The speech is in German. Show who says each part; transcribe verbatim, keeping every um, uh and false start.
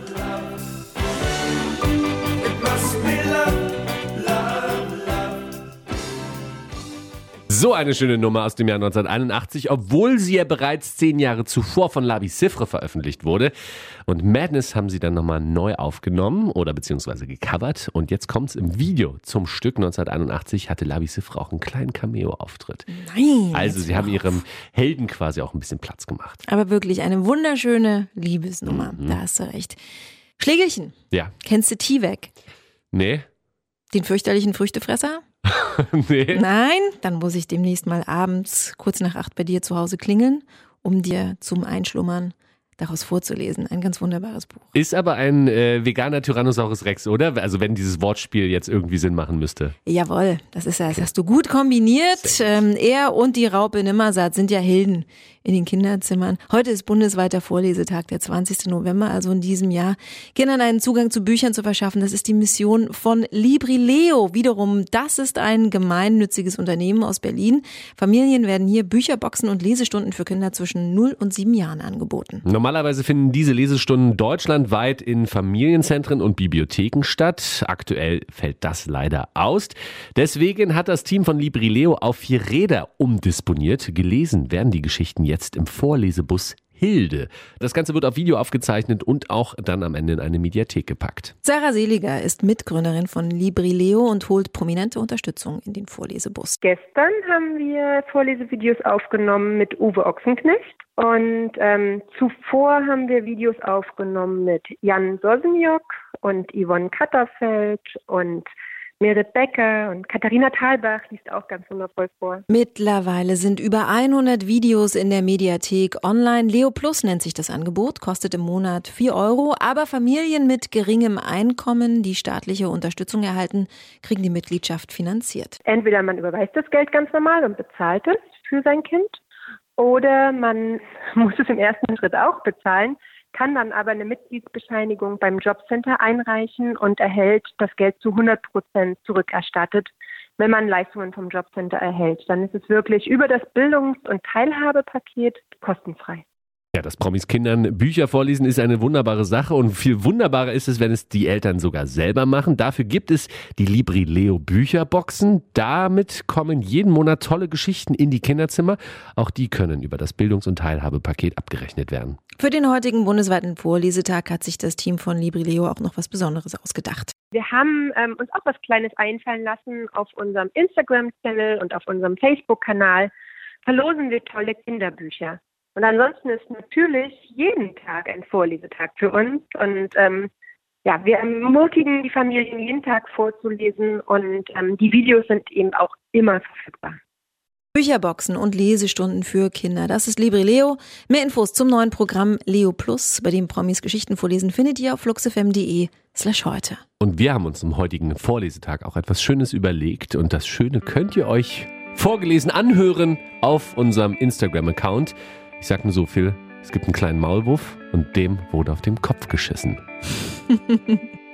Speaker 1: So eine schöne Nummer aus dem Jahr neunzehnhunderteinundachtzig, obwohl sie ja bereits zehn Jahre zuvor von Labi Siffre veröffentlicht wurde. Und Madness haben sie dann nochmal neu aufgenommen oder beziehungsweise gecovert. Und jetzt kommt's im Video zum Stück. neunzehnhunderteinundachtzig hatte Labi Siffre auch einen kleinen Cameo-Auftritt.
Speaker 2: Nein.
Speaker 1: Also sie haben ihrem Helden quasi auch ein bisschen Platz gemacht.
Speaker 2: Aber wirklich eine wunderschöne Liebesnummer. Mhm. Da hast du recht. Schlägelchen.
Speaker 1: Ja.
Speaker 2: Kennst du T-Weg?
Speaker 1: Nee.
Speaker 2: Den fürchterlichen Früchtefresser?
Speaker 1: Nee.
Speaker 2: Nein, dann muss ich demnächst mal abends kurz nach acht bei dir zu Hause klingeln, um dir zum Einschlummern daraus vorzulesen. Ein ganz wunderbares Buch.
Speaker 1: Ist aber ein äh, veganer Tyrannosaurus Rex, oder? Also wenn dieses Wortspiel jetzt irgendwie Sinn machen müsste.
Speaker 2: Jawohl, das ist ja, das hast du gut kombiniert. Ähm, er und die Raupe Nimmersatt sind ja Helden in den Kinderzimmern. Heute ist bundesweiter Vorlesetag, der zwanzigsten November, also in diesem Jahr, Kindern einen Zugang zu Büchern zu verschaffen. Das ist die Mission von Librileo. Wiederum, das ist ein gemeinnütziges Unternehmen aus Berlin. Familien werden hier Bücherboxen und Lesestunden für Kinder zwischen null und sieben Jahren angeboten.
Speaker 1: Normalerweise finden diese Lesestunden deutschlandweit in Familienzentren und Bibliotheken statt. Aktuell fällt das leider aus. Deswegen hat das Team von Librileo auf vier Räder umdisponiert. Gelesen werden die Geschichten jetzt im Vorlesebus Hilde. Das Ganze wird auf Video aufgezeichnet und auch dann am Ende in eine Mediathek gepackt.
Speaker 2: Sarah Seliger ist Mitgründerin von Librileo und holt prominente Unterstützung in den Vorlesebus.
Speaker 3: Gestern haben wir Vorlesevideos aufgenommen mit Uwe Ochsenknecht und ähm, zuvor haben wir Videos aufgenommen mit Jan Sosniok und Yvonne Katterfeld und Merit Becker und Katharina Thalbach liest auch ganz wundervoll vor.
Speaker 2: Mittlerweile sind über hundert Videos in der Mediathek online. Leo Plus nennt sich das Angebot, kostet im Monat vier Euro. Aber Familien mit geringem Einkommen, die staatliche Unterstützung erhalten, kriegen die Mitgliedschaft finanziert.
Speaker 3: Entweder man überweist das Geld ganz normal und bezahlt es für sein Kind oder man muss es im ersten Schritt auch bezahlen, kann dann aber eine Mitgliedsbescheinigung beim Jobcenter einreichen und erhält das Geld zu hundert Prozent zurückerstattet, wenn man Leistungen vom Jobcenter erhält. Dann ist es wirklich über das Bildungs- und Teilhabepaket kostenfrei.
Speaker 1: Ja, dass Promis Kindern Bücher vorlesen, ist eine wunderbare Sache und viel wunderbarer ist es, wenn es die Eltern sogar selber machen. Dafür gibt es die Librileo Bücherboxen. Damit kommen jeden Monat tolle Geschichten in die Kinderzimmer. Auch die können über das Bildungs- und Teilhabepaket abgerechnet werden.
Speaker 2: Für den heutigen bundesweiten Vorlesetag hat sich das Team von Librileo auch noch was Besonderes ausgedacht.
Speaker 3: Wir haben ähm, uns auch was Kleines einfallen lassen. Auf unserem Instagram-Channel und auf unserem Facebook-Kanal verlosen wir tolle Kinderbücher. Und ansonsten ist natürlich jeden Tag ein Vorlesetag für uns. Und ähm, ja, wir ermutigen die Familien, jeden Tag vorzulesen. Und ähm, die Videos sind eben auch immer verfügbar.
Speaker 2: Bücherboxen und Lesestunden für Kinder, das ist Librileo. Mehr Infos zum neuen Programm Leo Plus, bei dem Promis Geschichten vorlesen, findet ihr auf fluxfm.de slash heute.
Speaker 1: Und wir haben uns zum heutigen Vorlesetag auch etwas Schönes überlegt. Und das Schöne könnt ihr euch vorgelesen anhören auf unserem Instagram-Account. Ich sag nur so viel, es gibt einen kleinen Maulwurf und dem wurde auf den Kopf geschissen.